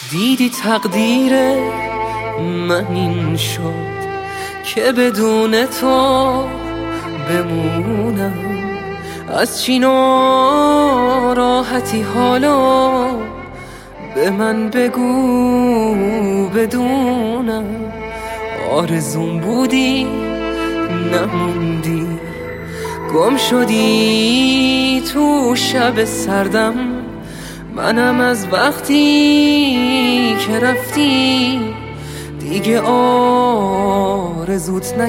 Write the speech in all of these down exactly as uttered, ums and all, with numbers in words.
دیدی تقدیر من این شد که بدون تو بمونم. از چی ناراحتی حالا به من بگو بدونم. آرزوم بودی نموندی، گم شدی تو شب سردم. منم از وقتی که رفتی دیگه آرزوت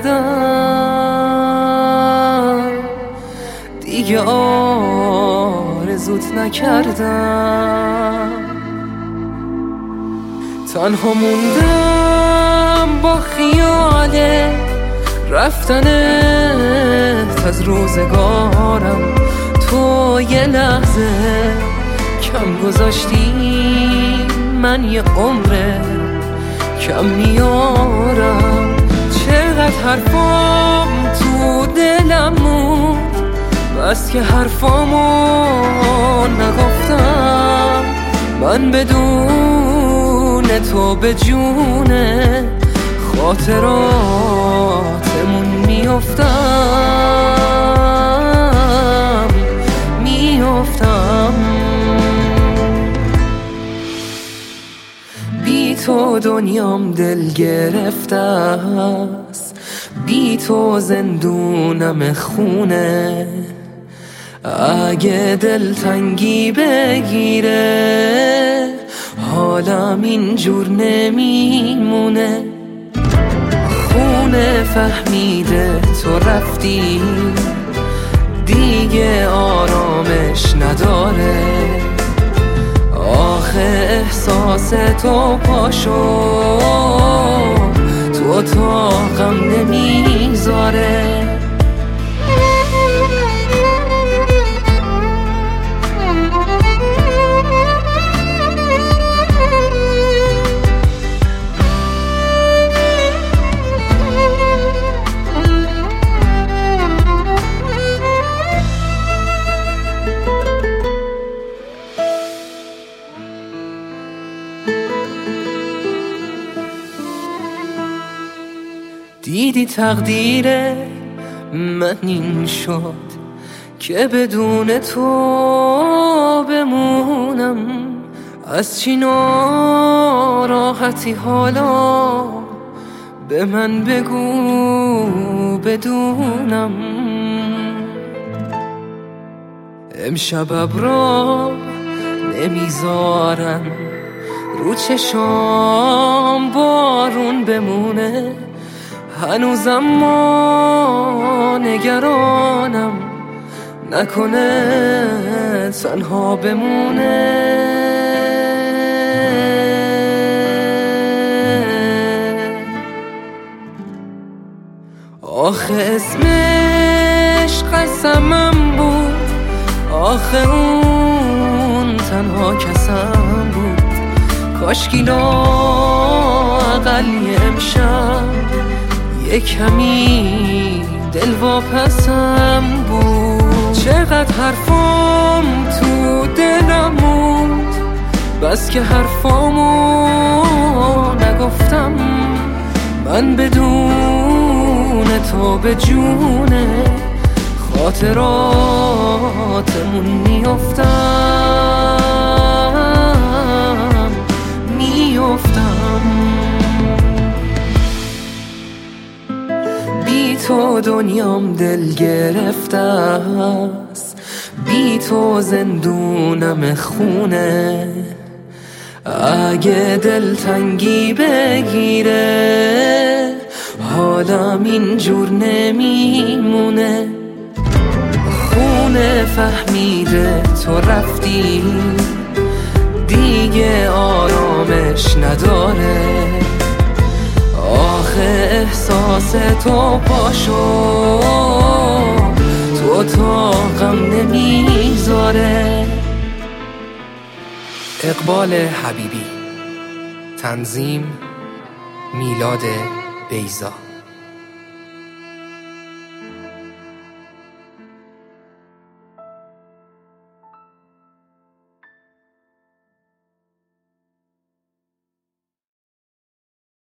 نکردم، دیگه آرزوت نکردم. تنها موندم با خیال رفتنت از روزگارم. تو یه لحظه کم گذاشتی، من یه عمره کم میارم. چقدر حرفام تو دلم موند، بس که حرفامو نگفتم. من بدون تو به جونه خاطراتمون میافتم میافتم. بی تو دنیام دل گرفته است، بی تو زندونم خونه. اگه دلتنگی بگیره حالم اینجور نمیمونه. خونه فهمیده تو رفتی دیگه آرامش نداره. آخه احساس تو پاشو تو اتاقم نمیذاره. دیدی تقدیر من این شد که بدون تو بمونم. از چی ناراحتی حالا به من بگو بدونم. امشب ابرا نمیذارن رو چشام بارون بمونه. هنوزم ما نگرانم نکنه تنها بمونه. آخه اسمش قسمم بود، آخه اون تنها کسم بود. کاشکی لااقل امشب یه کمی دل واپسم بود. چقدر حرفام تو دلم موند، بس که حرفامو نگفتم. من بدون تو به جونه خاطراتمون میافتم میافتم. بی تو دنیام دل گرفته است، بی تو زندونم خونه. اگه دلتنگی بگیره حالم اینجور نمیمونه. خونه فهمیده تو رفتی دیگه آرامش نداره. آخه احساس تو پاشو تو اتاقم نمیذاره. اقبال حبیبی، تنظیم میلاد بیضا.